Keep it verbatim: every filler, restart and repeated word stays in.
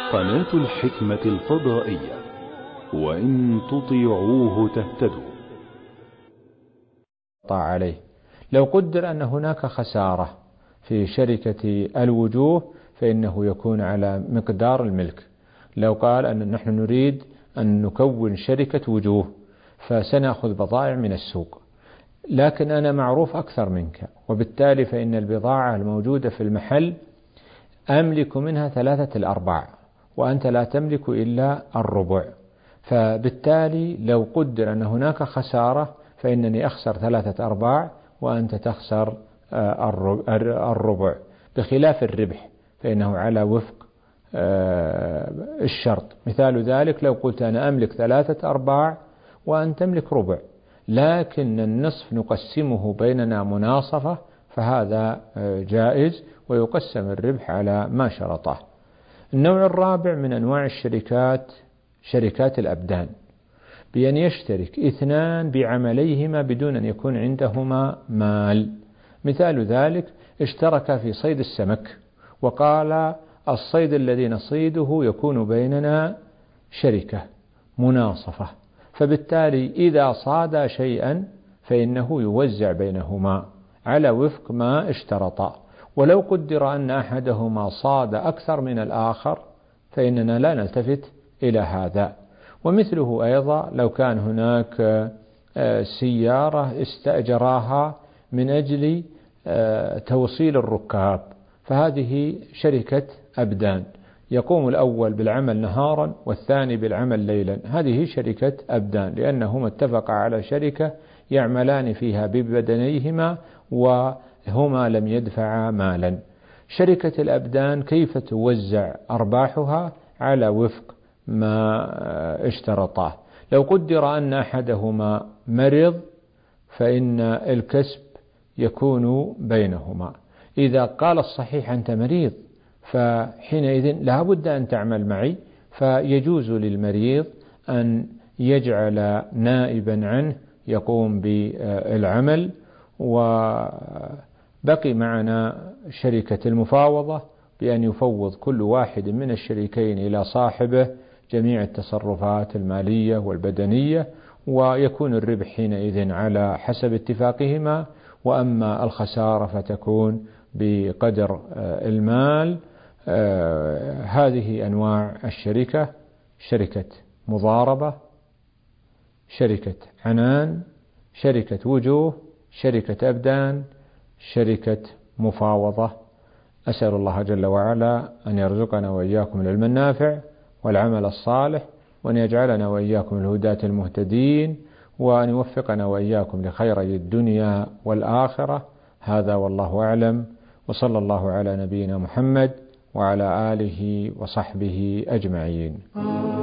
قناة الحكمة الفضائية، وإن تطيعوه تهتدوا. عليه لو قدر أن هناك خسارة في شركة الوجوه فإنه يكون على مقدار الملك. لو قال أن نحن نريد أن نكون شركة وجوه فسنأخذ بضائع من السوق، لكن أنا معروف أكثر منك، وبالتالي فإن البضاعة الموجودة في المحل أملك منها ثلاثة الأرباع وأنت لا تملك إلا الربع، فبالتالي لو قدر أن هناك خسارة فإنني أخسر ثلاثة أرباع وأنت تخسر الربع، بخلاف الربح فإنه على وفق الشرط. مثال ذلك لو قلت أنا أملك ثلاثة أرباع وأن تملك ربع، لكن النصف نقسمه بيننا مناصفة، فهذا جائز ويقسم الربح على ما شرطه. النوع الرابع من أنواع الشركات شركات الأبدان، بأن يشترك اثنان بعمليهما بدون أن يكون عندهما مال. مثال ذلك اشترك في صيد السمك وقال الصيد الذي نصيده يكون بيننا شركة مناصفة، فبالتالي إذا صاد شيئا فإنه يوزع بينهما على وفق ما اشترطا. ولو قدر أن أحدهما صاد أكثر من الآخر فإننا لا نلتفت إلى هذا. ومثله أيضا لو كان هناك سيارة استأجراها من أجل توصيل الركاب، فهذه شركة أبدان، يقوم الأول بالعمل نهارا والثاني بالعمل ليلا، هذه شركة أبدان لأنهما اتفقا على شركة يعملان فيها ببدنيهما وهما لم يدفعا مالا. شركة الأبدان كيف توزع أرباحها؟ على وفق ما اشترطاه. لو قدر أن أحدهما مرض فإن الكسب يكون بينهما. إذا قال الصحيح أنت مريض فحينئذ لا بد أن تعمل معي، فيجوز للمريض أن يجعل نائبا عنه يقوم بالعمل. وبقي معنا شركة المفاوضة، بأن يفوض كل واحد من الشريكين إلى صاحبه جميع التصرفات المالية والبدنية، ويكون الربح حينئذ على حسب اتفاقهما، وأما الخسارة فتكون بقدر المال. هذه أنواع الشركة: شركة مضاربة، شركة عنان، شركة وجوه، شركة أبدان، شركة مفاوضة. أسأل الله جل وعلا أن يرزقنا وإياكم العلم النافع والعمل الصالح، وأن يجعلنا وإياكم الهداة المهتدين، وأن يوفقنا وإياكم لخيري الدنيا والآخرة. هذا والله أعلم، وصلى الله على نبينا محمد وعلى آله وصحبه أجمعين.